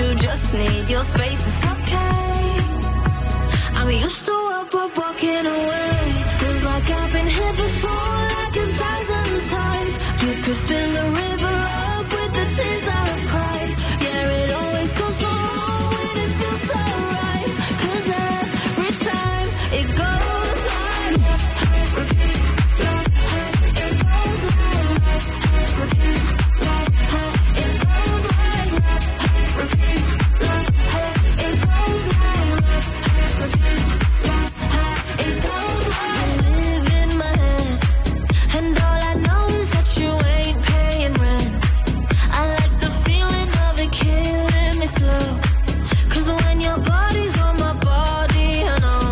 you just need your space. It's okay. I'm used to walking away. Feels like I've been here before, like 1,000 times. You could fill a river up with the tears I've cried. Yeah, it always goes wrong when it feels so right. 'Cause every time it goes like repeat, it goes like repeat, it goes like repeat, it goes like repeat. It goes like I live in my head, and all I know is that you ain't paying rent. I like the feeling of it killing me slow, 'cause when your body's on my body, I know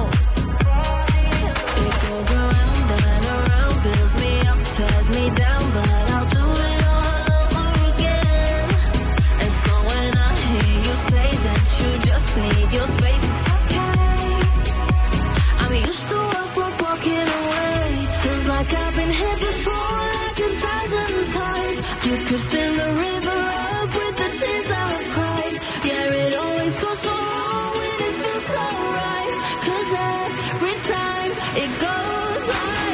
it goes around and around, builds me up, tears me down, but I'll do it all over again. And so when I hear you say that you just need your space, it's okay. I'm used to walking away. Feels like I've been here before, like 1,000 times. You could fill a river up with the tears I've cried. Yeah, it always goes wrong when it feels so right. 'Cause every time it goes like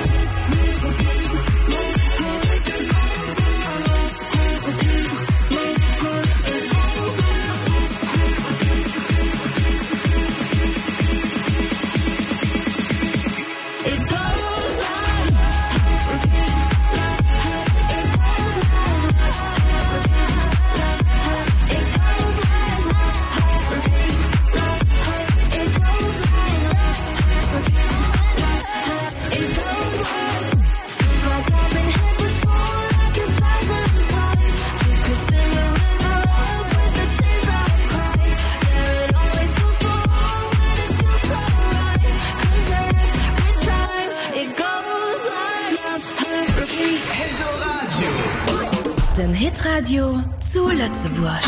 it goes like Den Hitradio zu Lützeburg.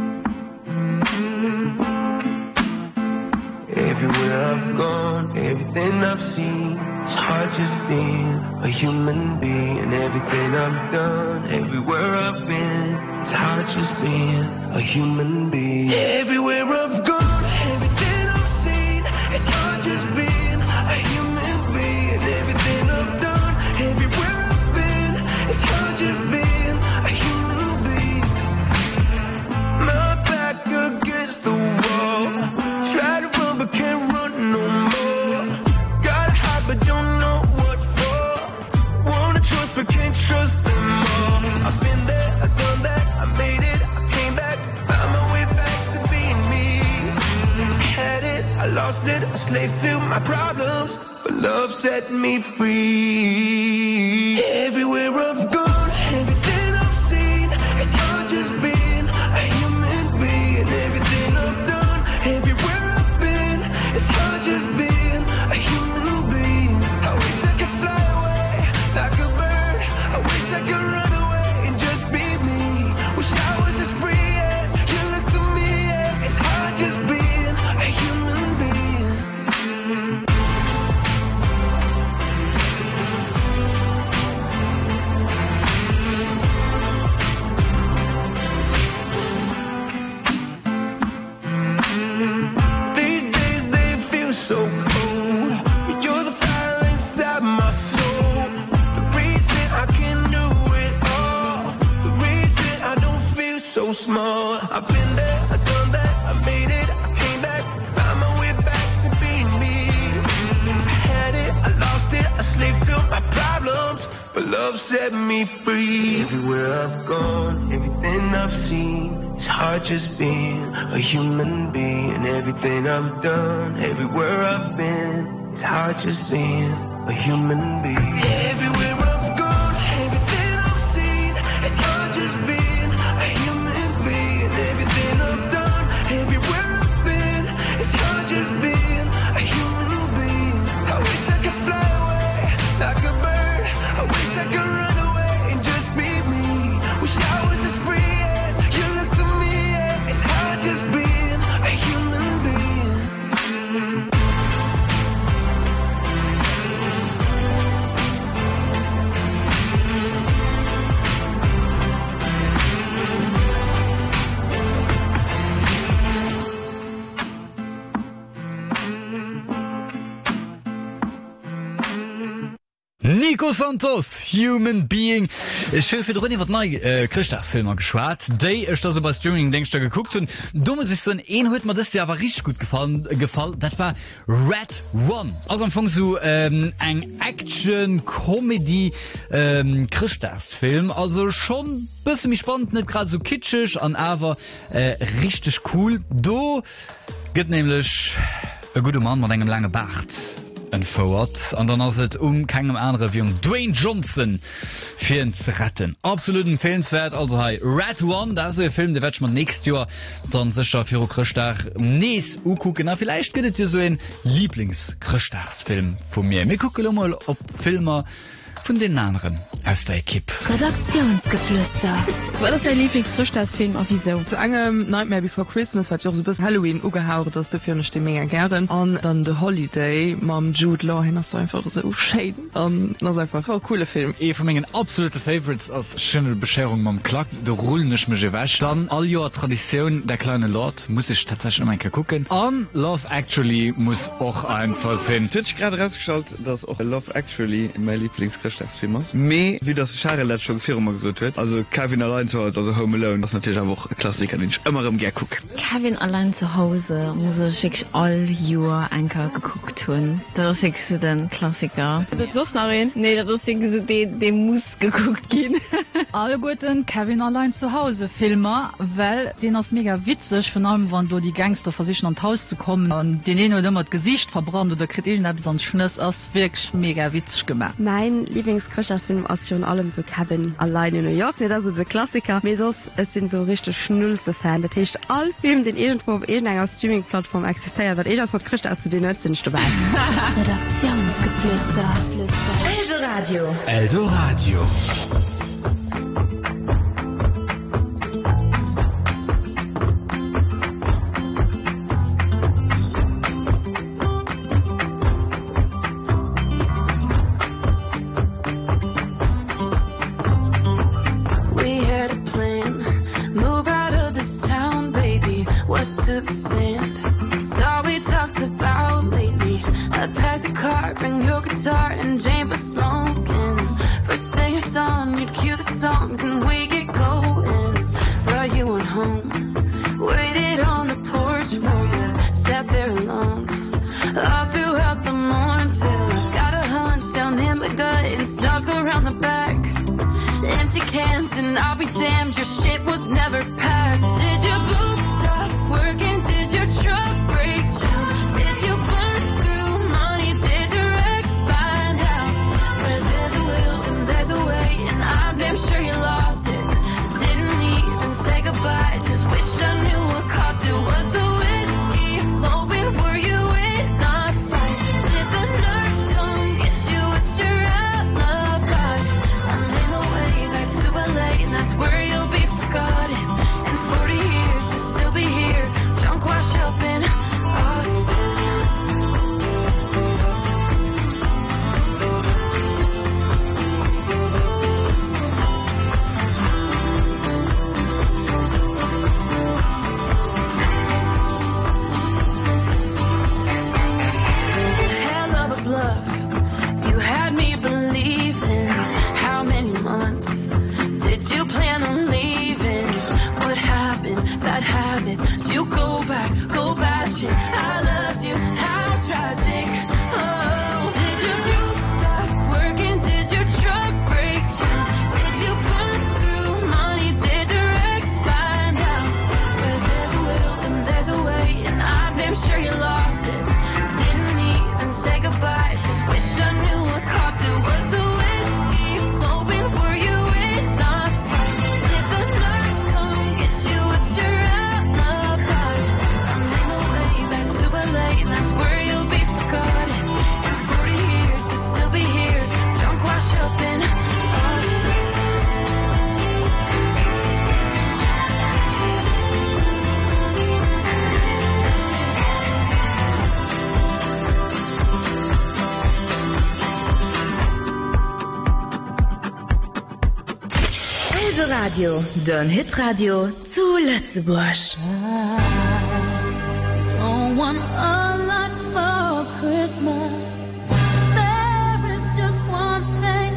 Everywhere I've gone, everything I've seen, it's hard just being a human being. Everything I've done, everywhere I've been, it's hard just being a human being. Everywhere I've gone, everything I've seen, it's hard just being a human being. Everything I've done, everywhere I've been, it's hard just being a human being. My back against the wall, try to run but can't run no more. Gotta hide but don't know what for. Wanna trust but can't trust them all. I've been there, I've done that, I made it, I came back, found my way back to being me. Had it, I lost it, a slave to my problems, but love set me free. Everywhere I've gone, everything I've seen, it's hard just being a human being. Everything I've done, everywhere I've been, it's hard just being a human being. I wish I could fly away like a bird. I wish I could run away and just be me. Wish I was as free as you look to me. Yeah. It's hard just being a human being. These days they feel so cold. You're the fire inside my soul. The reason I can do it all. The reason I don't feel so small. I've been there, I've done that, I made it, I came back, found my way back to being me. I had it, I lost it, a slave to my problems, but love set me free. Everywhere I've gone, everything I've seen, it's hard just being a human being. Everything I've done, everywhere I've been, it's hard just being a human being. Everywhere I've gone, everything I've seen, it's hard just being a human being. Everything I've done, everywhere I've been, it's hard just being a human being. I wish I could fly away like a bird. I wish I could run away and just be me. Wish I was as free as you look to me. Yeah. It's hard just being a human being. Nico Santos, Human Being. Ich will für drin, was neu Christachsfilmer geschwart. Day ist das über Streaming, denkst du, geguckt. Und dumm ist sich so ein heute mal das, der aber richtig gut gefallen. Das war Red One. Also am Anfang so ein Action-Comedy Christachsfilm. Also schon ein bisschen spannend, nicht gerade so kitschig, aber richtig cool. Du geht nämlich ein guter Mann mit einem langen Bart. Ein Forward, und dann ist es keinem anderen wie Dwayne Johnson für ihn zu retten. Absolut empfehlenswert. Also, hey, Red One, das ist ein Film, den werde ich mal nächstes Jahr dann sicher für Christach nächstes gucken. Na, vielleicht gibt es dir so einen Lieblings-Christachsfilm von mir. Wir gucken mal, ob Filme von den anderen aus der Equipe. Redaktionsgeflüster. Was ist dein Lieblings-Christachsfilm auf wieso? Zu einem Nightmare Before Christmas hat ja auch so bis Halloween ugehauen, dass du für eine Stimme mega gern. Und dann The Holiday, mit Jude Law, das ist einfach so schön. Das ist einfach ein cooler Film. Von meinen absoluten Favorites als schöne Bescherung mit dem Klack, der Rollen nicht mehr wäsch. Dann all Jahr Tradition, der kleine Lord, muss ich tatsächlich mal gucken. Und Love Actually muss auch einfach sein. Ich habe gerade rausgeschaut, dass auch Love Actually mein Lieblings-Christachsfilm ist. Me, wie das Charlotte schon viermal gesagt wird, also Kevin allein zu Hause, also Home Alone, das ist natürlich auch ein Klassiker, den ich immer im Gern gucke. Kevin allein zu Hause muss ich wirklich all Jahr Anker geguckt haben. Das ist wirklich so der Klassiker. Das ist noch ein? Nee, das ist wirklich so, den muss geguckt gehen. Alle guten Kevin allein zu Hause Filme, weil den ist mega witzig, vor allem wenn du die Gangster versuchen ans Haus zu kommen und den einen oder immer das Gesicht verbrannt oder kriegt irgendetwas an Schnitt, ist wirklich mega witzig gemacht. Mein Lieblings-Christachsfilm ist schon allem so Kevin allein in New York, nicht also der Klassiker. Mesos, es sind so richtig Schnulze-Fan. Das heißt, all Filme, den irgendwo auf irgendeiner Streaming-Plattform existiert, was ich als mit Christach zu den Nötzen nicht dabei. Redaktionsgeflüster. Eldoradio. Eldoradio. To the sand. It's all we talked about lately. I packed the car, bring your guitar and Jane for smoking. First thing at dawn, you'd cue the songs and we get going. But you went home, waited on the porch for you, sat there alone. All throughout the morning till I got a hunch down in my gut and snuck around the back. Empty cans and I'll be damned, your shit was never packed. Did your boots stop working? Did your truck break down? Did you burn through money? Did your ex find out? Where there's a will and there's a way, and I'm damn sure you lost it. Didn't even say goodbye, just wish I knew what cost it. Was the whiskey flowing? Were you in a fight? Did the nurse come get you? It's your alibi. I'm in my way back to LA, and that's where you'll be forgotten. In 40 years you'll still be here, drunk, washed up in Austin. Hell of a bluff, you had me believing. How many months did you plan on leaving? What happened? That habit to go back, go bash it. I loved you, how tragic. Oh, did your group stop working? Did your truck break down? Did you burn through money? Did your ex find out? Where there's a will and there's a way, and I'm damn sure you lost it. Didn't even say goodbye, just wish I knew what cost it. Was the whiskey flowing? Were you in a fight? Did the nurse come get you? It's your alibi. I'm in my way back to LA, and that's where you'll be forgotten. In 40 years you'll still be here, drunk, washed up in Austin. Eldoradio, dein Hitradio zu Lützebusch. Don't want a lot for Christmas. There is just one thing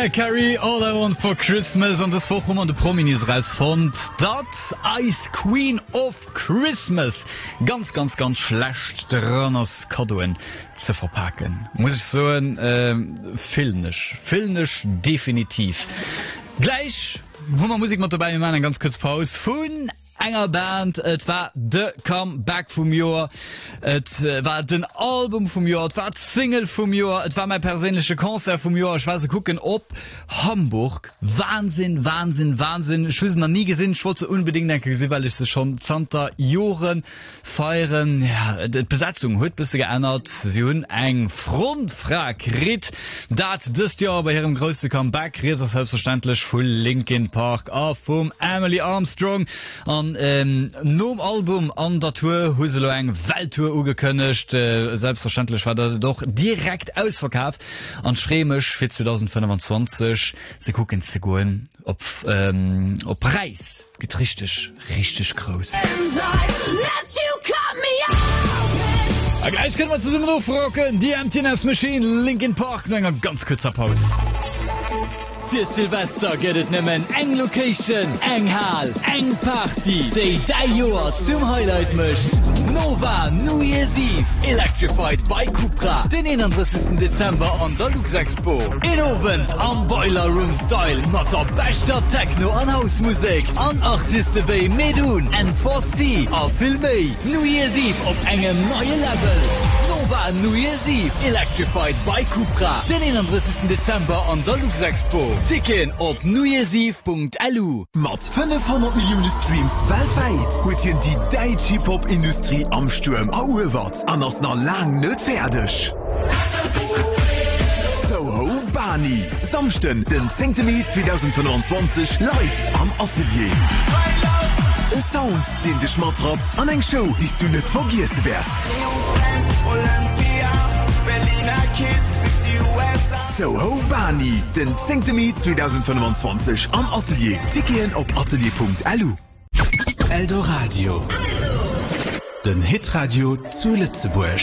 Mariah Carey, All I Want for Christmas, und das Forum an de Prominis rausfand, dat Ice Queen of Christmas ganz schlecht dran als Kadoen zu verpacken. Muss ich so filmisch definitiv. Gleich, wo man Musik mit dabei machen, ganz kurz Pause von enger Band, et war de Comeback vom Jahr, et war den Album vom Jahr, et war Single vom Jahr, et war mein persönliche Konzert vom Jahr. Ich war so gucken, ob Hamburg, Wahnsinn, ich weiß noch nie gesehen, ich wollte unbedingt denken, weil ich sie schon 20 Jahren feiern. Ja, die Besetzung hat ein bisschen geändert, sie haben eng Frontfrage gekriegt, das Jahr bei ihrem größten Comeback kriegt das selbstverständlich von Linkin Park auf vom Emily Armstrong. Nom Album an der Tour huselo eng Welttour ugekönnecht, selbstverständlich war der doch direkt ausverkauft an Schremisch für 2025. Sie gucken zu gehen, ob Preis geht richtig groß. Gleich können wir zusammen aufrocken, die Emptiness Machine, Linkin Park, nur eine ganz kurzer Pause. Für Silvester geht es nimmen eng Location, eng Hall, eng Party, die Jahr zum Highlight mischt. Nova New Year's Eve, Electrified by Cupra, den 31. Dezember an der Lux Expo. Innovant am Boiler Room Style, mit der bester Techno an Hausmusik, an Artisten wie Medun, N4C, a Filmei. New Year's Eve auf engem neue Level. Nova New Year's Eve, Electrified by Cupra, den 31. Dezember an der Lux Expo. Ticken op newyear'seve.lu. Mat 500 Millionen Streams weltweit huetien die Daichi Pop-Industrie am Sturm auwert an ass na lang net fertig. Soho Bani. Samsten den 10. Mai 2025 live am Atelier. E Sound, den dich mat trabt an eng Show, die du net vergisst werd. Soho Bani, den 10. Mai 2025 am Atelier. Tickien op atelier.lu. Eldoradio. Den Hitradio zu Lützeburg.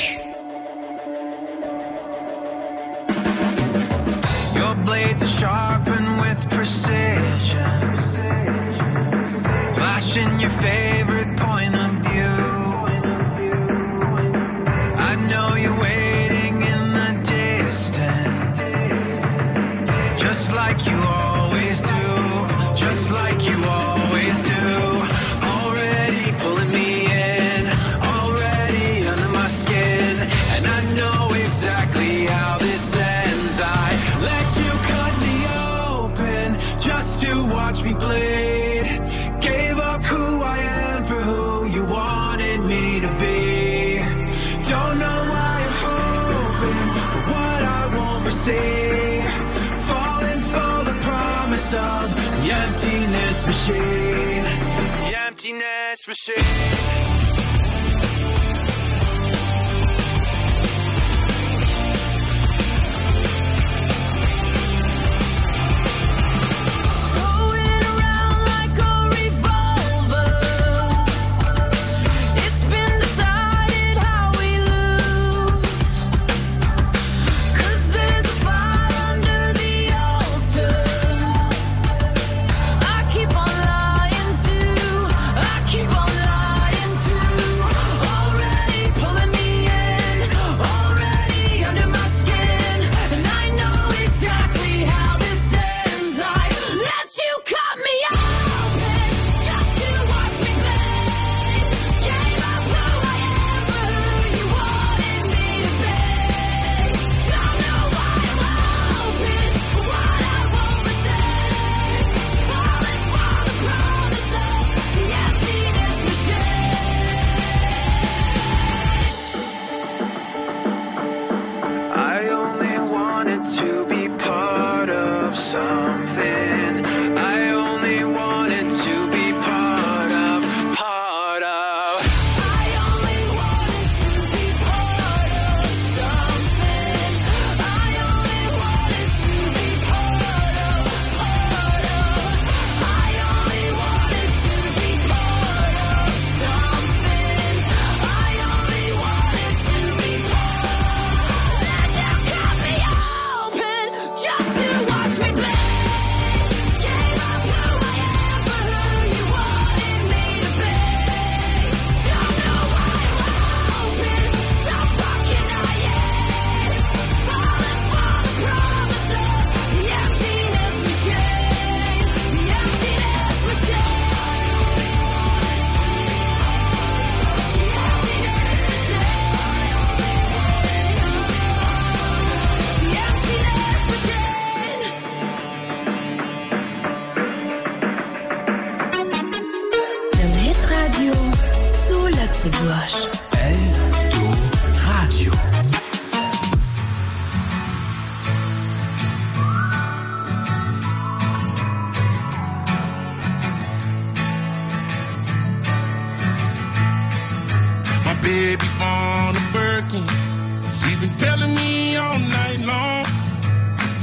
Your blades are sharpened with precision, flashing your favorite point of view. I know you're waiting in the distance, just like you always do, just like you always do. Already pulling me in, already under my skin, and I know exactly how this ends. I let you cut me open just to watch me bleed. Gave up who I am for who you wanted me to be. Don't know why I'm hoping for what I won't receive. Falling for the promise of the emptiness machine. The emptiness machine. Keep on lying to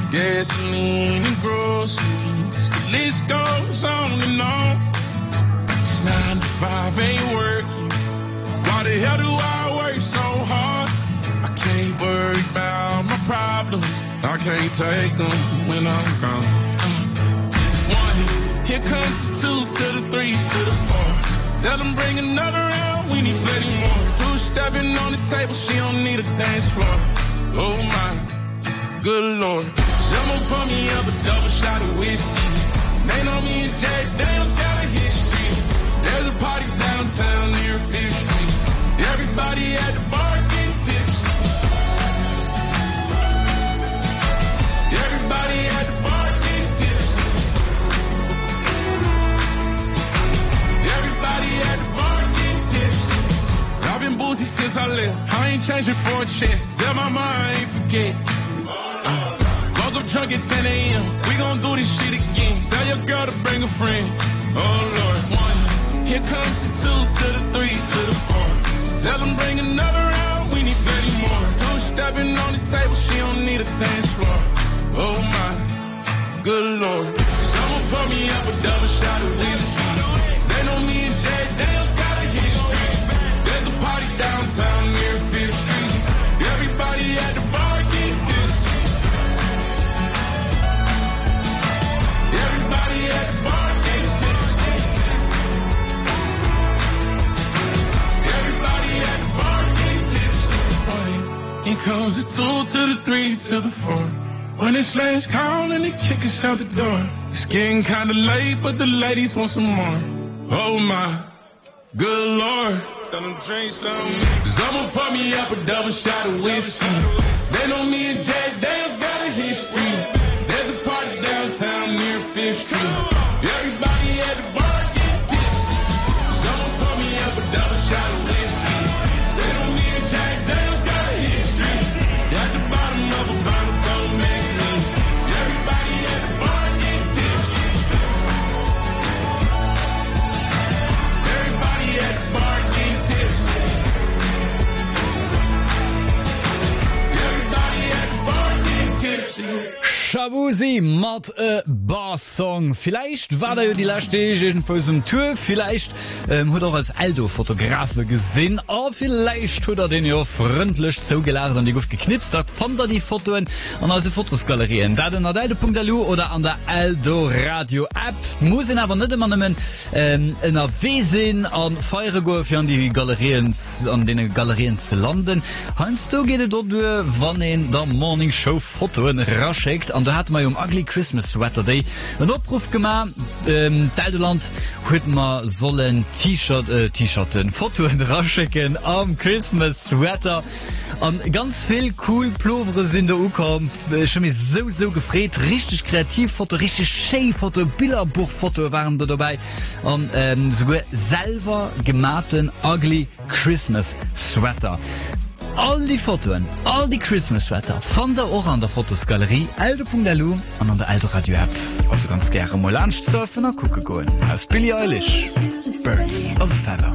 gasoline and groceries. The list goes on and on. It's 9 to 5 ain't working. Why the hell do I work so hard? I can't worry about my problems. I can't take them when I'm gone. 1, here comes the 2 to the 3 to the 4. Tell them bring another round, we need plenty more. 2 stepping on the table, she don't need a dance floor. Oh my, good lord. Someone pour me up a double shot of whiskey. They know me and Jack Daniels got a history. There's a party downtown near 5th Street. Everybody at the bar getting tipsy. Everybody at the bar getting tipsy. Everybody at the bar getting tipsy. I've been boozy since I left. I ain't changing for a check. Tell my mom I ain't forget. Woke up drunk at 10 a.m. We gon' do this shit again. Tell your girl to bring a friend. Oh Lord. 1, here comes the 2 to the 3 to the 4. Tell them bring another round, we need plenty more. 2 stepping on the table, she don't need a dance floor. Oh my, good lord. Someone pour me up a double shot of whiskey. They know me and Jack Daniels got a history. There's a party downtown near 5th Street. Everybody at the bar get tipsy. Everybody at the bar get tipsy. Everybody at the bar get tipsy. Here comes the 2 to the 3 to the 4. When it's last call and they kick us out the door. It's getting kinda late, but the ladies want some more. Oh my, good lord. Tell them drink some. Someone pour me up a double shot of whiskey. They know me and Jack Daniels got a history. There's a party downtown near 5th Street. Everybody at the bar get tipsy. Someone pour me up a double shot of whiskey. They know me and Jack Daniels got a history. At the bottom of a bottle, don't mix me. Everybody at the bar get tipsy. Everybody at the bar get tipsy. Everybody at the bar get tipsy. Shabuzi mat Barsong. Vielleicht war da die letzte vor dem Tour, vielleicht hat er als Aldo-Fotografe gesehen, aber vielleicht hat er den ja freundlich so gelacht an die Luft geknipst hat, fand er die Fotoen an also Fotosgalerien. Da den Aldo.lu oder an der Aldo Radio App. Muss ihn aber nicht immer nehmen, in der Wesen an Feierego für an die Galerien, an den Galerien zu landen. Heinz, du geht dort durch, wann in der Morning Show Fotoen raschickt. Und da hat man Ugly Christmas Sweater Day einen Abruf gemacht. Deutschland hat man sollen T-Shirten, Fotoen rausschicken am Christmas Sweater. Und ganz viel cool Plovere sind da gekommen. Ich habe mich so gefreut. Richtig kreativ Foto, richtig schön Foto, Bilderbuchfoto waren da dabei. Und sogar selber gemachten Ugly Christmas Sweater. All die Fotoen, all die Christmas Sweater von der auch an der Fotosgalerie Aldo.lu und an der Aldo Radio App. Also ganz gerne mal anstürfen und gucken gehen. Als Billie Eilish, Birds of a Feather.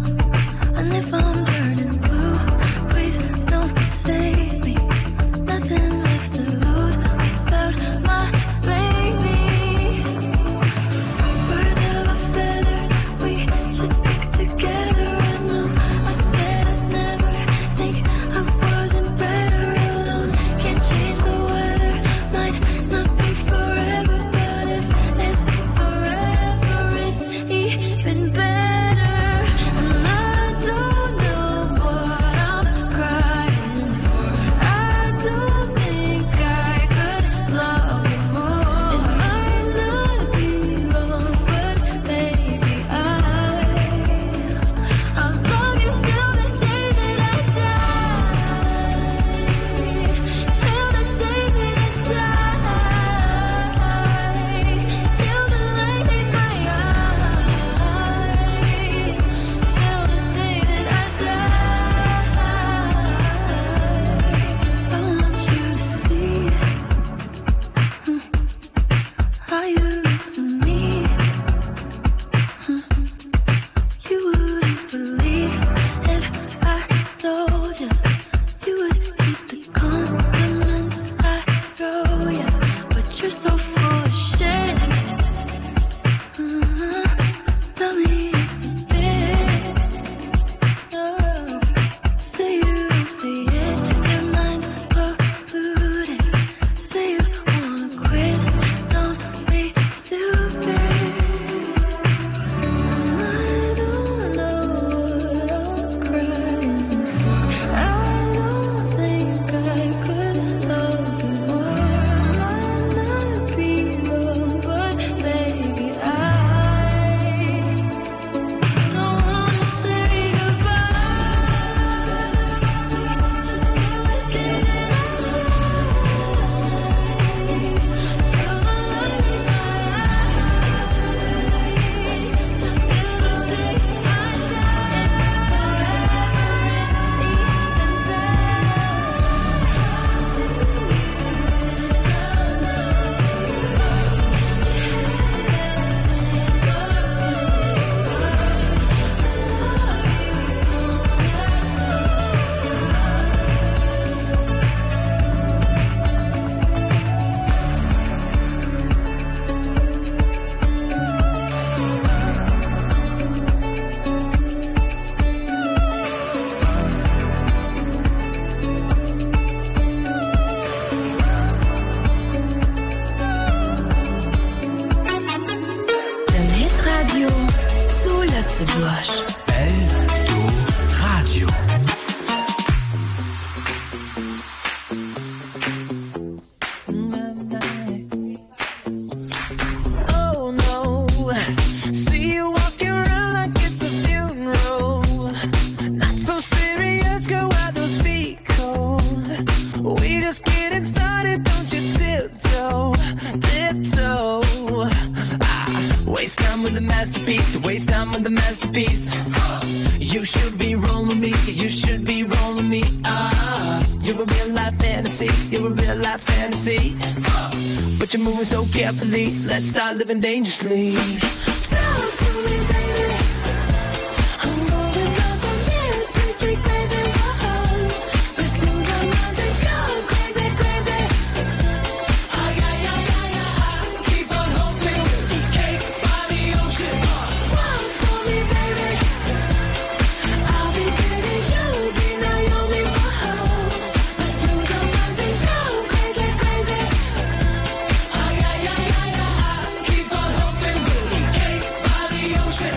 Nothing Lützeburg. Radio. Oh no, see you walking around like it's a funeral. Not so serious, girl, why those feet cold? We just getting started, don't you tiptoe, tiptoe. Waste time with the masterpiece, to waste time with the masterpiece. You should be rolling me, you should be rolling me. You're a real life fantasy, you're a real life fantasy. But you're moving so carefully, let's start living dangerously. Talk to me, baby. I'm going up on this, sweet, sweet baby. Let's lose our minds and go crazy, crazy. Oh yeah, yeah, yeah, yeah. Keep on hoping we'll be cake by the ocean. Walk for me, baby. I'll be Betty, you'll be Naomi. Let's lose our minds and go crazy, crazy. Oh yeah, yeah, yeah, yeah. Keep on hoping we'll be cake by the ocean.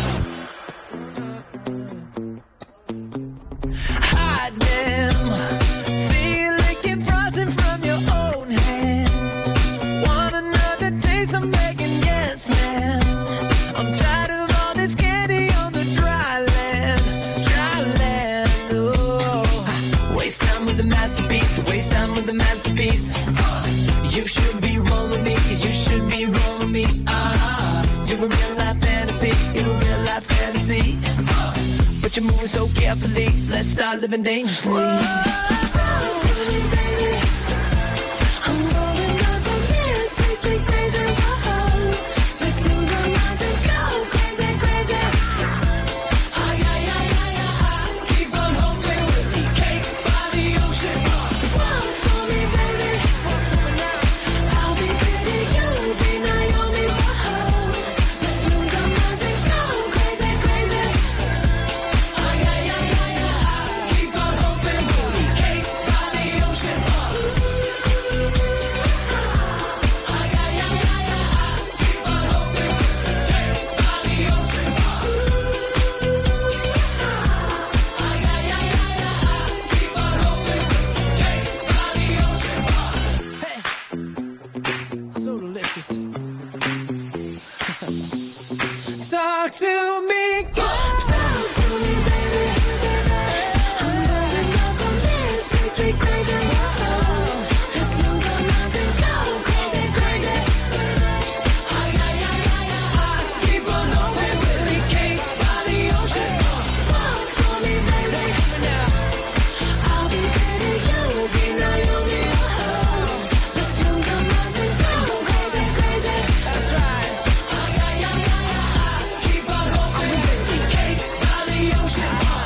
Hide them. See you licking frosting from your own hand. Want another taste? I'm begging, yes, ma'am. I'm tired of all this candy on the dry land, dry land. Oh, waste time with the masterpiece, waste time with the masterpiece. You should be rolling me, you should be rolling me. You're a real life fantasy, you're a real life fantasy. But you're moving so carefully, let's start living dangerously. Talk to me, baby. I'm rolling up on this, sweet, sweet baby. Let's lose our minds and go crazy, crazy. Oh yeah, yeah, yeah, yeah. Keep on hoping we'll be cake by the ocean. Walk for me, baby. I'll be Betty, you'll be Naomi. Let's lose our minds and go crazy, crazy. Oh yeah, yeah, yeah, yeah. Keep on hoping we'll be cake by the ocean. Oh yeah, yeah, yeah, yeah. Keep on hoping we'll be cake by the ocean. Oh yeah, yeah, yeah, yeah. Keep on hoping we'll be cake by the ocean. Hey, so delicious. Talk to me, talk to me, baby. I'm rolling up on this, sweet, sweet baby. Let's lose our minds and go crazy, crazy. Oh yeah, yeah, yeah, yeah. Keep on hoping we'll be cake by the ocean. Walk for me, baby. I'll be Betty, you'll be Naomi. Let's lose our minds and go crazy, crazy. That's right. Oh yeah, yeah, yeah, yeah. Keep on hoping we'll be cake by the ocean.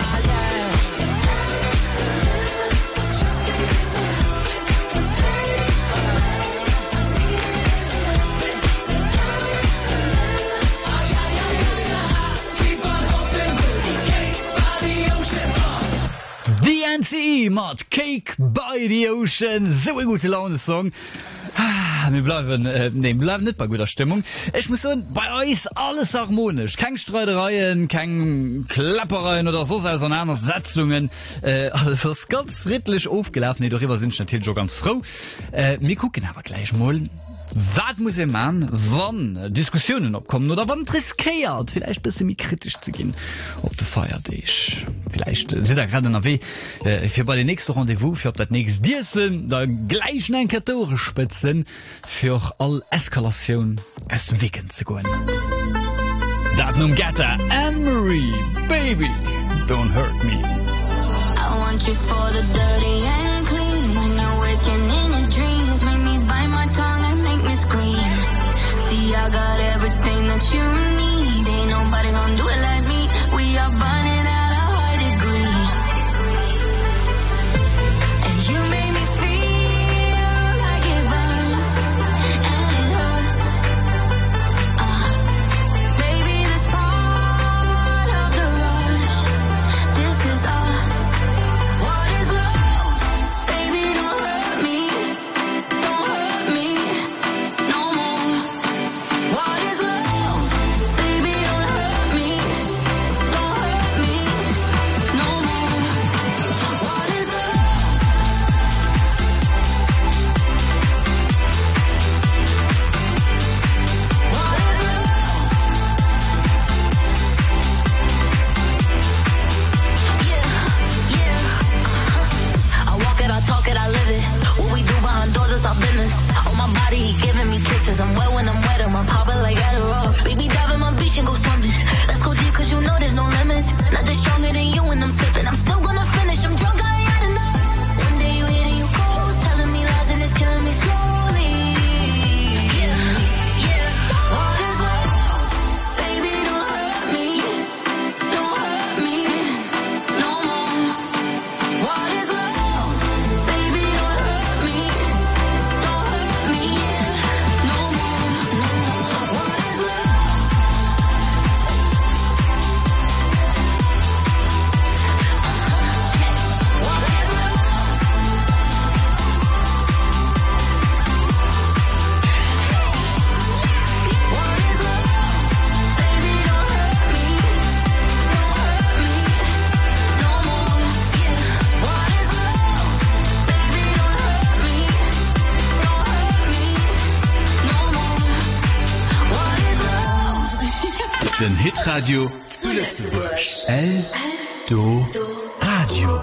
DNC mat Cake by the Ocean, so ein gute Laune Song. Wir bleiben nicht bei guter Stimmung. Ich muss sagen, bei euch alles harmonisch. Kein Streitereien, kein Klappereien oder so Auseinandersetzungen. Alles ist ganz friedlich aufgelaufen. Darüber sind ich natürlich schon ganz froh. Wir gucken aber gleich mal, was muss ein Mann, wann Diskussionen abkommen oder wann riskiert, vielleicht ein bisschen mehr kritisch zu gehen auf der Feiertag. Vielleicht sind da gerade noch weh, für bei den nächsten Rendezvous, für das nächste Dirsen, da gleich einen Kartore spitzen, für all Eskalation aus dem Weg zu gehen. Das nun Gatter, Anne-Marie, Baby, don't hurt me. I want you for the dirty and clean. When you're waking in your dreams, make me bite my tongue and make me scream. See, I got everything that you need. Ain't nobody gonna do it like me. We are burning at a high degree. And you make me feel like it burns and it hurts. Baby, this part of the rush. This is us. What is love? Baby, don't hurt me. Don't hurt me no more. What is love? Baby, don't hurt me. Den Hitradio zu Lützeburg. Eldo Radio.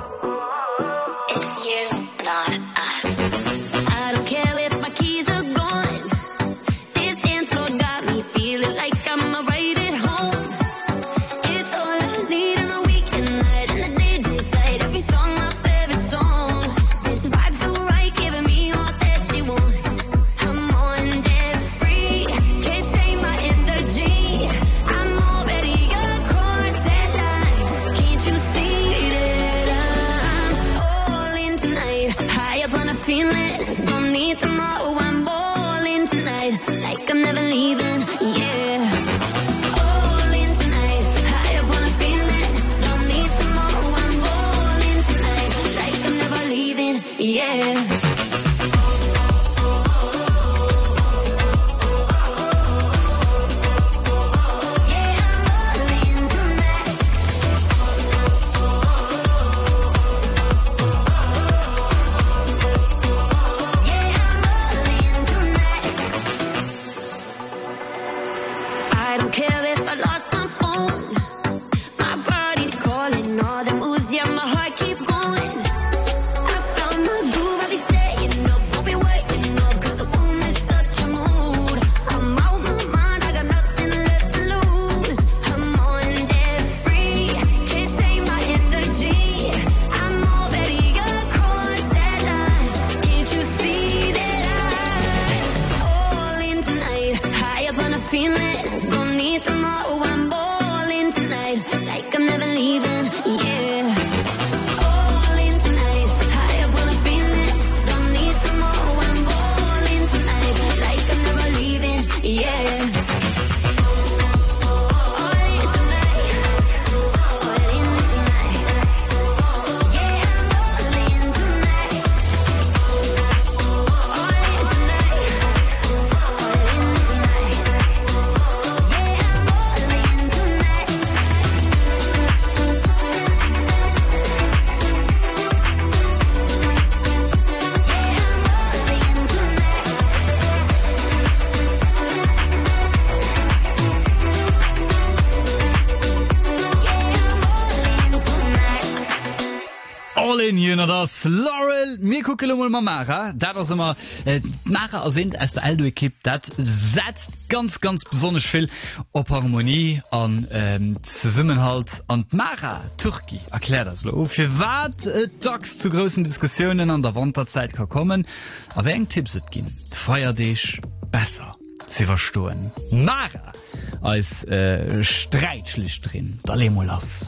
Das Laurel mir gucke mal Mara da das immer Mara sind als der Aldo Equipe dat setzt ganz besonders viel op Harmonie an Zusammenhalt an Mara Turki erklärt das lo für wat Tags zu großen Diskussionen an der Winterzeit kann kommen aber eng Tipps gehen feier dich besser sie verstohlen Mara als Streitschlich drin da lass.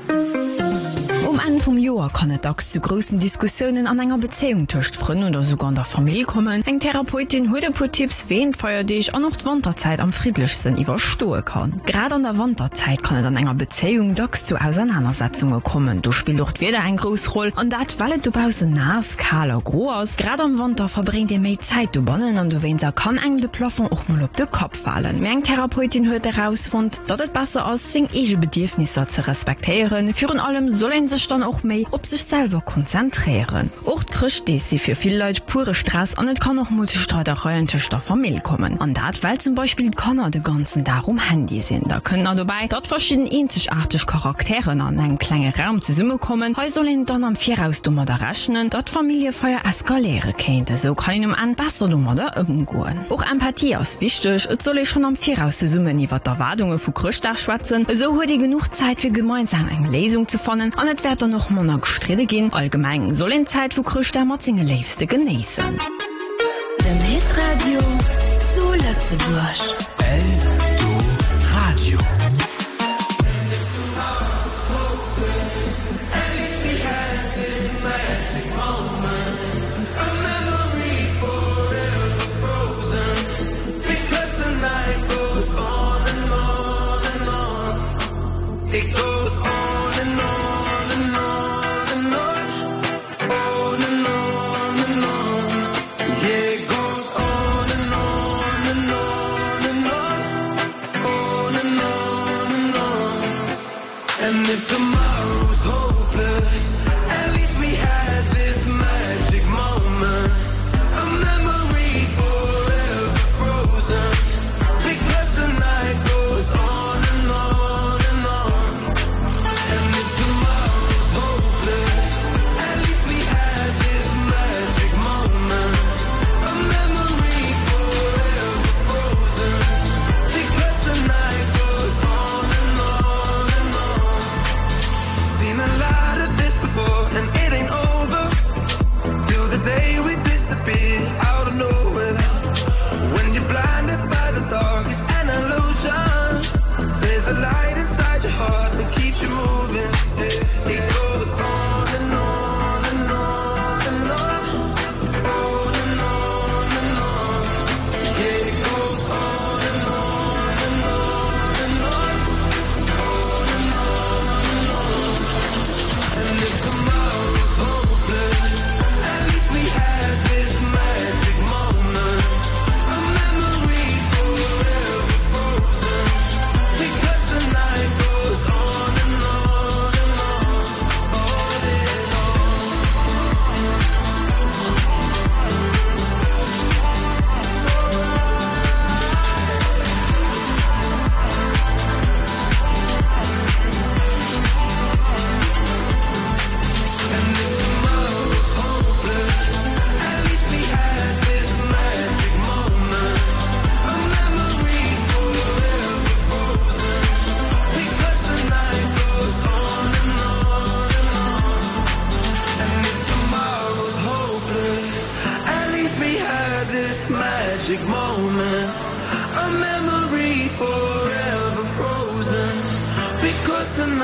An vom Joar kann et dacks zu großen Diskussionen an enger Beziehung töcht Freunde oder sogar an der Familie kommen. Eng Therapeutin huet pu Tipps wen feier dich an noch Wanderzeit am friedlichsten iwwerstohe kann. Gerade an der Wanderzeit kann et an enger Beziehung dacks zu Auseinandersetzungen kommen. Du spiel doch wieder ein groß Roll an dat wallet du bause nas kaler gro aus. Gerade am Wander verbringt dir méi Zeit du bonnen an du wenser kann eng de Ploffen och mal op de Kopf fallen. Eng Therapeutin huet herausfund, dat et besser aus sing ege Bedürfnisse zu respektieren. Führen allem sollen sich dann auch méi op sich selber konzentrieren. Ocht christ sie für viel Leute pure Straß an et kann noch Multistreitereien Tisch der Familie kommen. An dat weil zum Beispiel Kanner de ganzen darum Handy sind. Da können dabei dort verschieden einzigartig Charakteren an einen kleinen Raum zu Summe kommen. He sollen dann am Vierausdummer da rechnen, dort Familiefeuer eskaliere kennt. So kann ihm an besser Nummer da umgehen. Auch Empathie ist wichtig. Et soll ich schon am Vieraus zu Summe iwwer der Erwartungen vu Christdach schwatzen. So huet die genug Zeit für gemeinsam eine Lesung zu fannen. An et wird dann noch mal gestritten gehen. Allgemein soll in Zeit, wo Christa Matzinge Liebste genießen. Dem Hitradio zu Lützeburg. Eldo Radio. It goes on and on and on and on and on and on. Yeah, it goes on and on and on and on and on. And if tomorrow's hopeless, at least we had this magic moment. A memory forever frozen, because the night goes on and on.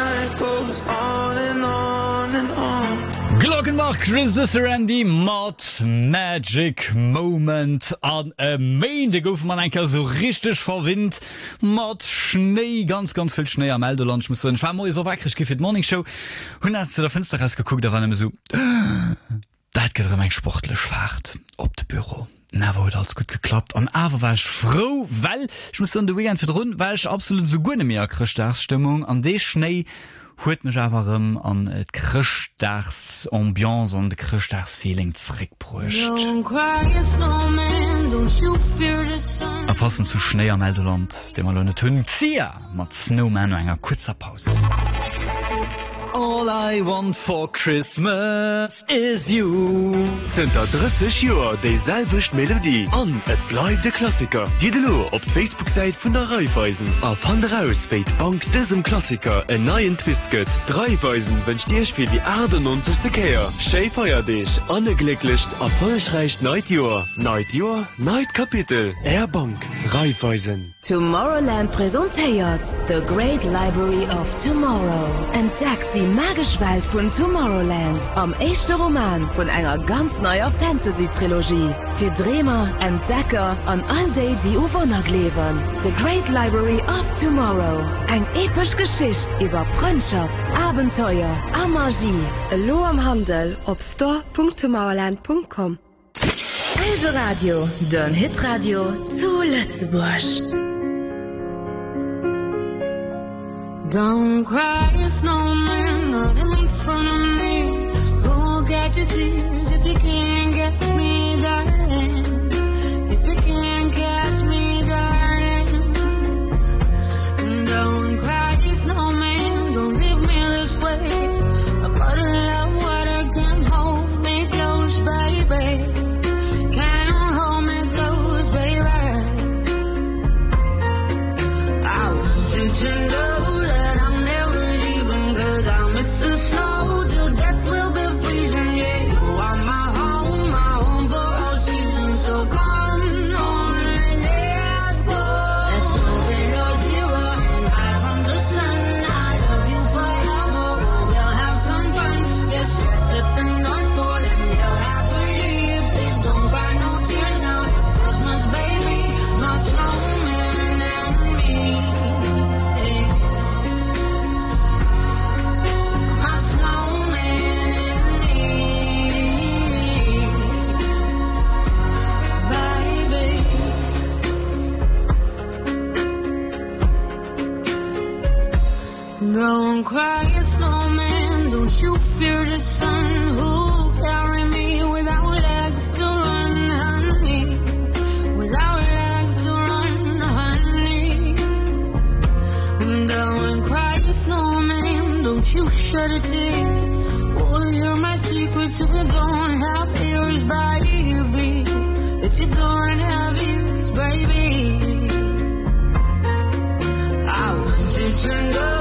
night goes on and on and on. Glockenbach Chris Randy Mod Magic Moment an Main de gouf man enker so richtig verwind mat Schnee ganz viel Schnee am Meldeland muss so wackrig gifir Morning Show hun hast du der Fenster rausgeguckt da war so dat get eng sportlech fahrt op de Büro. Na wo alles gut geklappt an aber war ich froh weil ich muss an de weekend verdrun weil ich absolut so gunne mehr Christdagsstimmung an de Schnee huet mich aber an et Christdagsambiance an de Christdagsfeeling zurückbrucht. Erpassen zu Schnee am Meldeland dem mal tun Zier mat Snowman enger kurzer Pause. All I want for Christmas is you. Sind da 30 Jahre dieselbecht Melodie an et bleibt der Klassiker. Jedelo op Facebook-Seite von der Raiffeisen. Auf Hand raus fällt Bank diesem Klassiker en neuen Twist gött. Raiffeisen wünscht dir für die 98. Kehr. Schei feier dich, angeglicklicht, erfolgreich Neidjahr. Neidjahr, Neidkapitel. Bank, Raiffeisen. Tomorrowland präsentiert The Great Library of Tomorrow. Entdeckt die magische Welt von Tomorrowland am echten Roman von einer ganz neuer Fantasy-Trilogie für Dreamer, Entdecker und all die Uwohner leben. The Great Library of Tomorrow. Eine epische Geschichte über Freundschaft, Abenteuer und Magie. Lo am Handel auf store.tomorrowland.com. Also Radio, dein Hitradio zu Lützeburg. Don't cry, snowman, not in front of me. Go get your tears if you can't catch me, darling. If you can't catch me, darling. And don't cry, snowman, don't leave me this way. A bottle of water can hold me close, baby. Can't hold me close, baby. I want you to know. Don't cry, snowman, don't you fear the sun who'll carry me without legs to run, honey. Without legs to run, honey. Don't cry, snowman, don't you shed a tear. Oh, you're my secret, so you don't have ears, baby. If you don't have ears, baby. I want you to know.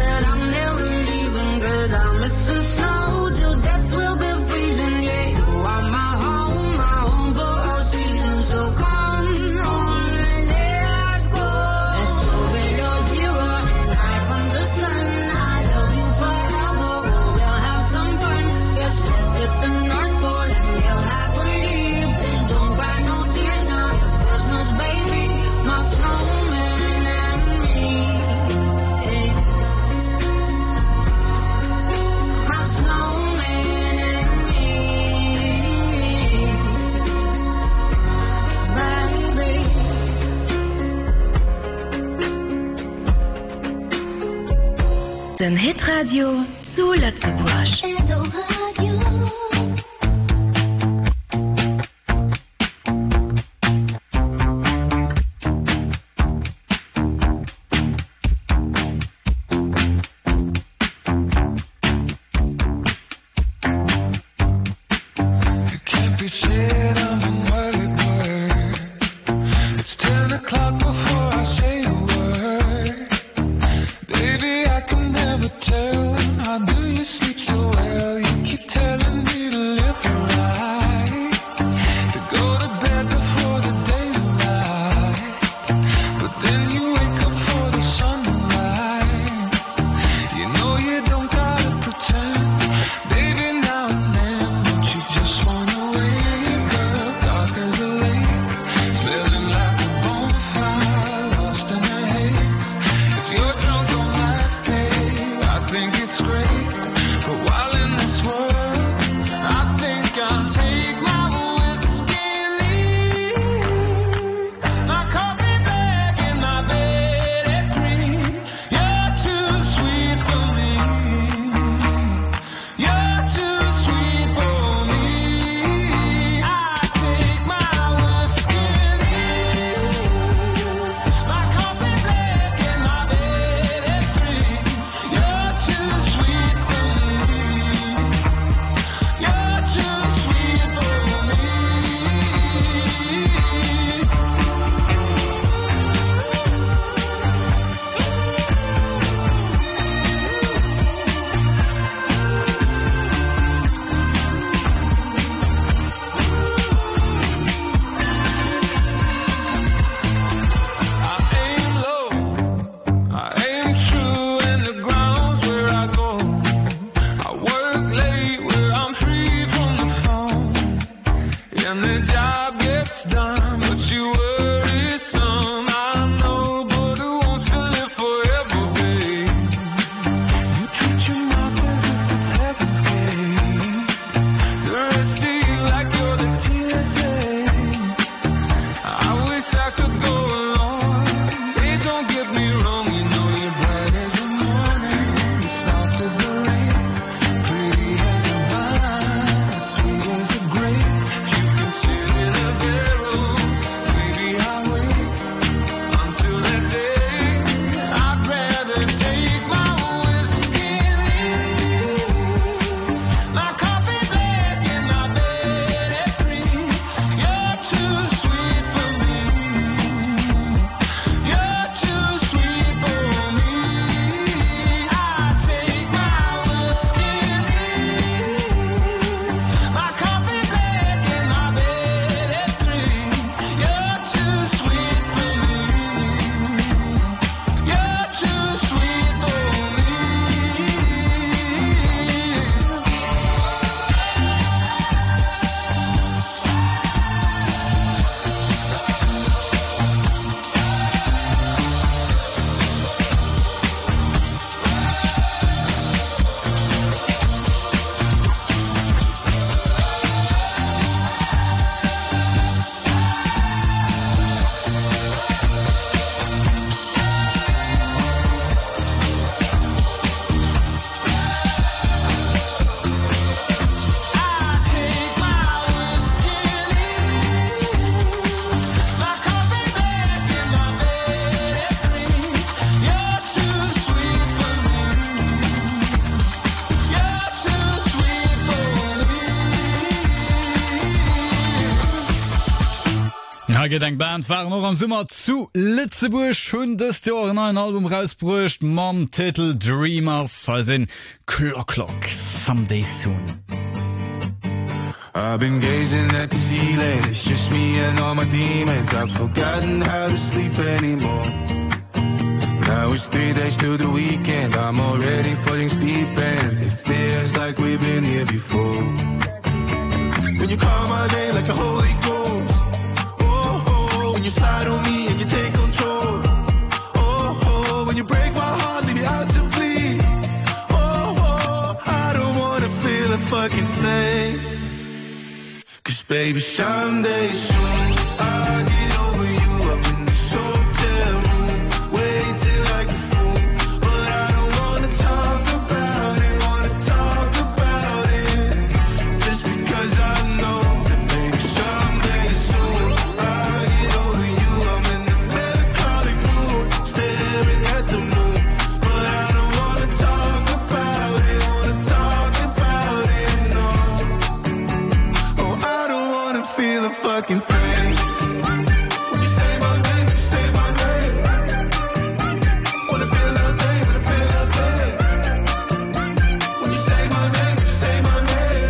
The snow till death will be freezing. Yeah, you are my home for all seasons. So come on, let's go. Let's go below zero and hide from the sun. I love you forever. We'll have some fun. Yes, let's hit the North Pole and we'll happily. Please don't cry no tears now. It's Christmas, baby. My snowman and me. Den Hitradio zu Lützeburg. How do you sleep so well? You keep telling me me wrong, you know you're bright as the morning, soft as the rain, pretty as a vine, sweet as a grape. You can sit in a barrel, maybe I'll wait until that day. I'd rather take my whiskey and leave my coffee bag in my bed at 3. You're too sweet for me. You're too sweet for me. I take my whiskey and leave my coffee bag in my bed at 3. You're too sweet for me. You're too sweet for me. Gedenk Band waren noch am Sommer zu Litzeburg hun des Jahr ein Album rausbrucht mam Titel Dreamers in Clock Someday Soon. I've been gazing at the ceiling, it's just me and all my demons. I've forgotten how to sleep anymore. Now it's 3 days to the weekend, I'm already falling deep and it feels like we've been here before. When you call my name like a holy ghost, when you slide on me and you take control, when you break my heart, leave me out to bleed. I don't wanna feel a fucking thing. 'Cause baby, someday soon I'll get over you. I'm in this hotel room, waiting like a fool, but I don't wanna talk about it, just because I know that maybe someday soon I'll get over you. I'm in the melancholic mood, staring at the moon, but I don't wanna talk about it, no. Oh, I don't wanna feel a fucking thing. When you say my name, when you say my name, wanna feel a thing, wanna feel a thing. When you say my name, when you say my name.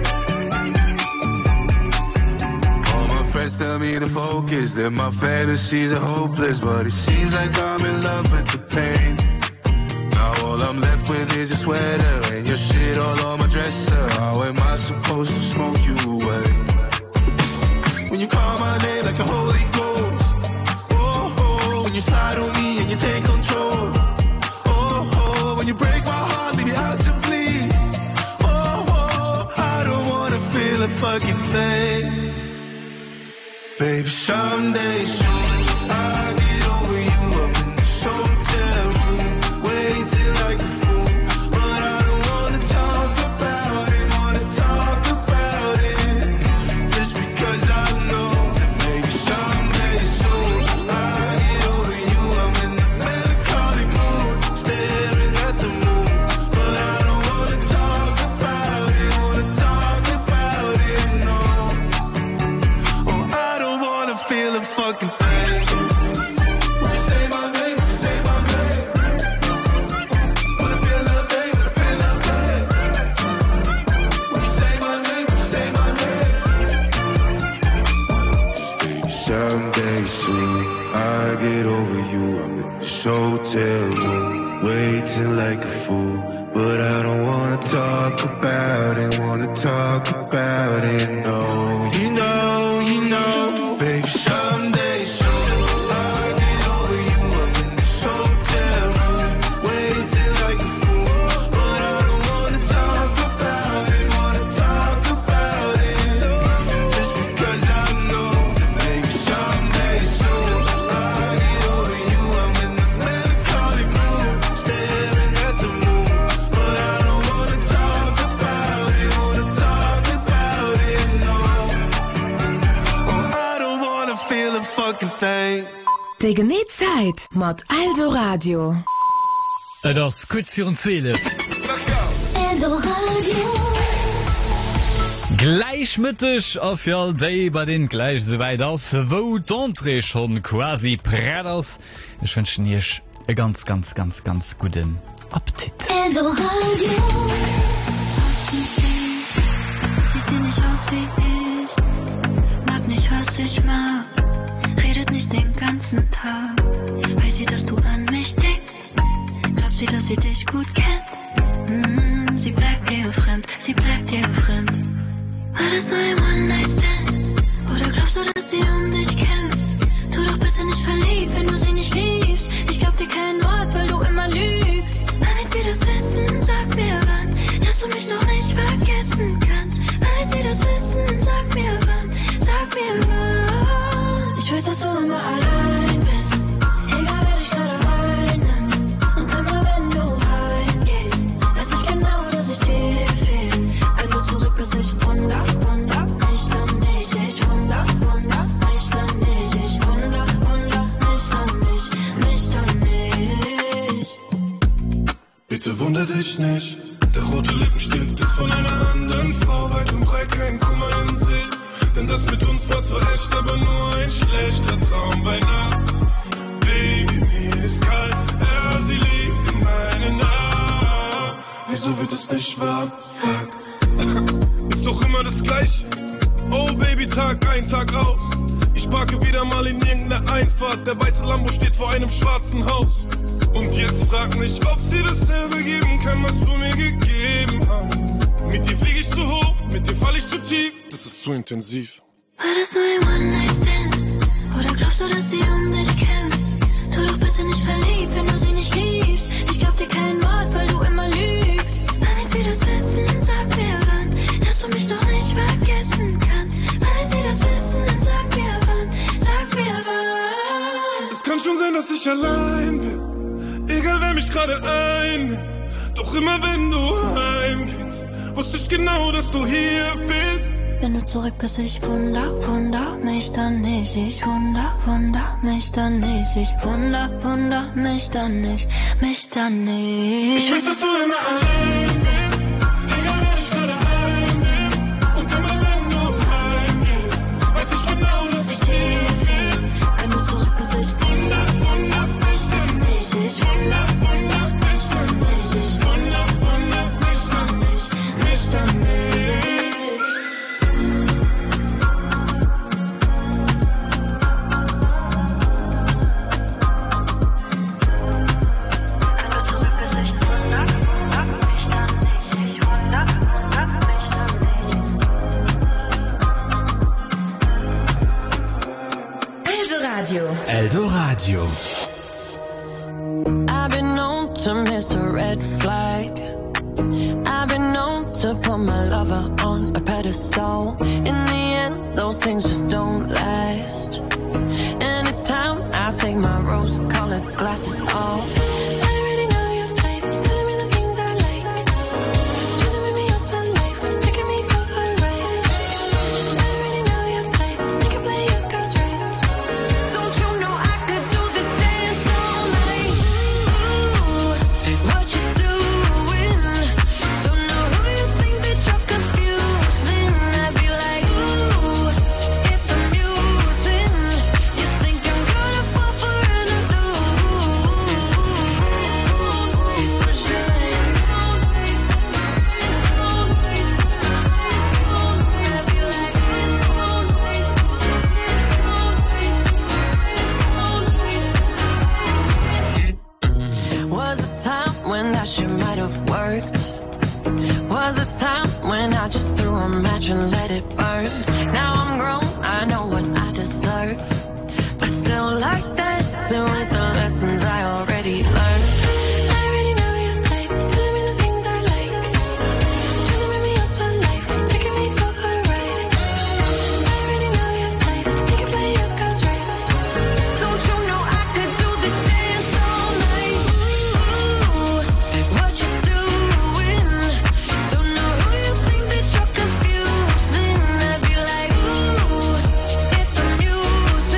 All my friends tell me to focus, that my fantasies are hopeless, but it seems like I'm in love with the pain. Now all I'm left with is your sweater and your shit all on my dresser. How am I supposed to smoke you away? When you call my name like a holy ghost, when you slide on me and you take control, when you break my heart, leave me out to bleed. I don't wanna feel a fucking thing. Baby, someday soon I'll get over you. I'm in this hotel room, waiting like a fool, but I don't wanna talk about it, just because I know that maybe someday soon I'll get over you. I'm in the melancholic mood, staring at the moon, but I don't wanna talk about it, no. Oh, I don't wanna feel a fucking thing. When you say my name, when you say my name, wanna feel a thing, wanna feel a thing. When you say my name, when you say my name. Someday soon I'll get over you. I'm in this hotel room, waiting like a fool, but I don't wanna talk about it, no. You know, baby, someday soon I'll get over you. I'm in this hotel room, waiting like a fool, but I don't wanna talk about it, just because I know that maybe someday soon I'll get over you. I'm in the Zeit mit Aldo Radio. Das Kution Zwille. Aldo Radio. Gleichmütig auf ja day bei den gleich soweit aus wo d'entrée schon quasi Prados. Ich wünsche dir ganz guten Appetit. Aldo Radio. Sieht sie nicht aus wie ich, mag nicht was ich mag, redet nicht den ganzen Tag, weiß sie, dass du an mich denkst, glaubt sie, dass sie dich gut kennt, sie bleibt dir fremd, sie bleibt dir fremd. War das nur ein One-Night-Stand? Oder glaubst du, dass sie um dich kämpft? Tu doch bitte nicht verliebt, wenn du sie nicht liebst. Ich glaub dir kein Wort, weil du immer lügst. Wann wird sie das wissen? Sag mir wann, dass du mich noch nicht vergessen kannst. Wann wird sie das wissen? Sag mir wann, sag mir wann. Ich weiß, dass du immer allein bist, egal wer dich gerade heimnimmt. Und immer wenn du heimgehst, weiß ich genau, dass ich dir fehl. Wenn du zurück bist, ich wunder mich dann nicht. Ich wunder mich dann nicht. Ich wunder mich dann nicht. Bitte wunder dich nicht. Der rote Lippenstift ist von einer anderen Frau, weit und breit kein Kummer in sich. Denn das mit uns war zwar echt, aber nur ein schlechter Traum bei Nacht. Baby, mir ist kalt, ja, sie liegt in meinen Armen. Wieso wird es nicht warm? Fuck. Ist doch immer das Gleiche. Oh Baby, Tag ein, Tag aus. Ich parke wieder mal in irgendeiner Einfahrt. Der weiße Lambo steht vor einem schwarzen Haus. Und jetzt frag mich, ob sie dasselbe geben kann, was du mir gegeben hast. Mit dir flieg ich zu hoch, mit dir fall ich zu tief. Das ist zu intensiv. War das nur ein One-Night-Stand? Oder glaubst du, dass sie um dich kämpft? Tu doch bitte nicht verliebt, wenn du sie nicht liebst. Ich glaub dir kein Wort, weil du immer lügst. Wann wird sie das wissen? Sag mir wann, dass du mich noch nicht vergessen kannst. Wann wird sie das wissen? Sag mir wann, sag mir wann. Es kann schon sein, dass ich allein bin, egal wer mich gerade einnimmt. Doch immer wenn du heimgehst, wusste ich genau, dass du hier bist. Wenn du zurück bist, ich wunder mich dann nicht. Ich wunder mich dann nicht. Ich wunder mich dann nicht. Mich dann nicht. Ich weiß, dass du immer allein bist, egal wer dich gerade einnimmt. Und immer wenn du heimgehst, weiß ich genau, dass ich dir fehl. Wenn du zurück bist, ich wunder mich dann nicht. Ich wunder mich dann nicht. Ich wunder mich dann nicht. mich dann nicht. Aldo Radio. I've been known to miss a red flag. I've been known to put my lover on a pedestal. In the end, those things just don't last. And it's time I take my rose-colored glasses off. And let it burn. Now I'm grown, I know what I deserve. I still like that, still with the lessons I already learned. I already know your type, telling me the things I like. Trying to make me up for life, taking me for a ride. I already know your type, you can play your cards right. Don't you know I could do this dance all night? Ooh, what you doing? Don't know who you think that you're confused. I'd be like, ooh, it's amusing.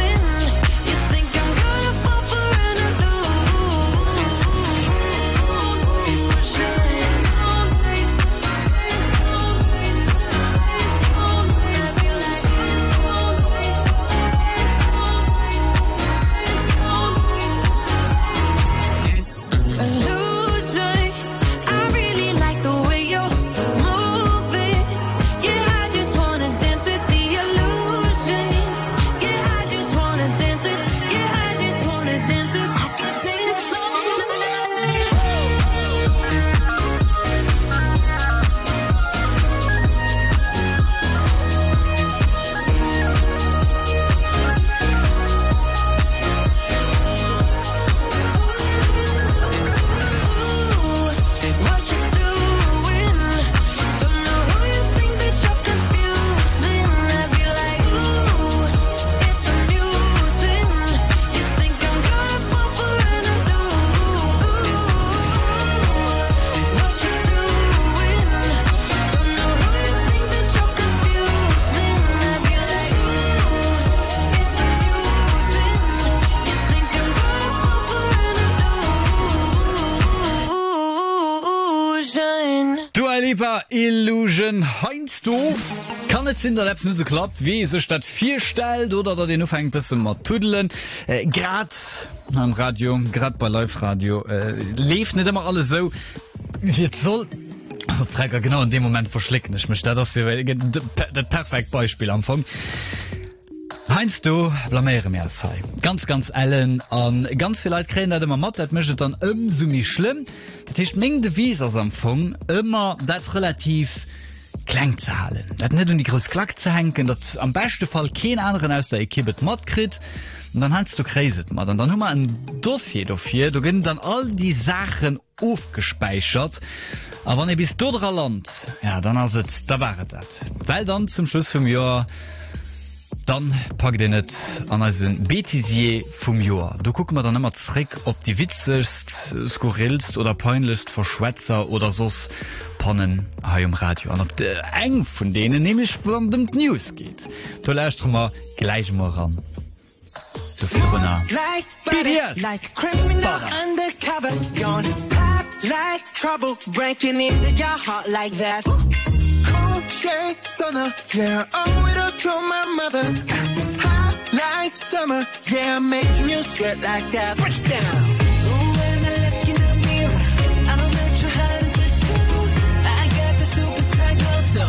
Deeper Illusion heinst du kann es in der Labs so klappt wie se statt 4 stellt oder da den aufhängt bis mal tuddeln grad am Radio grad bei Live-Radio lebt nicht immer alles so jetzt soll Fräger genau in dem Moment verschlicken ich möchte das perfekt Beispiel anfangen. Heinst du blamiere mehr sei ganz allen an ganz vielleicht krähen immer matt dat möchte dann so mich schlimm das mengde Wiesersamfang immer dat relativ klein zu halen dat nicht die groß Klack zu hängen dat am besten Fall kein anderen aus der Ekibet matt krit und dann hast du kräset mal dann immer ein Dossier dafür du gehen dann all die Sachen aufgespeichert aber wenn ihr bis dort Land ja dann sitzt da war dat weil dann zum Schluss vom Jahr dann pack den net an als Betisier vum Joar. Du guck mal dann immer trick, ob die witzest, skurrilst oder peinlichst Verschwätzer oder sos Pannen ha im Radio an ob der eng von denen nämlich von dem News geht. Du lässt mal gleich mal ran. So viel like criminal undercover gonna pop like trouble breaking into your heart like that. Shake stunner, yeah, I'm with her to my mother. Hot like summer, yeah, I'm making you sweat like that. Break down. When I look in the mirror, I don't let you hide it with you. I got the super psycho, so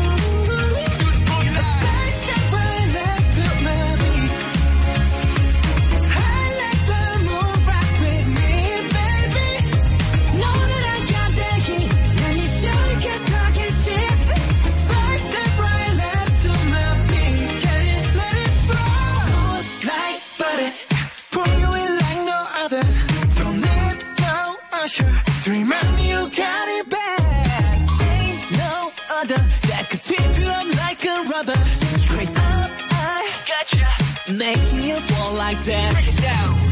a spice that right left to my beat. I like the moon rock with me, baby. Know that I got that heat. Let me show you 'cause talk is cheap. Remind you got it back. Ain't no other that could sweep you up like a rubber. Straight up, I gotcha, making you fall like that. Break it down.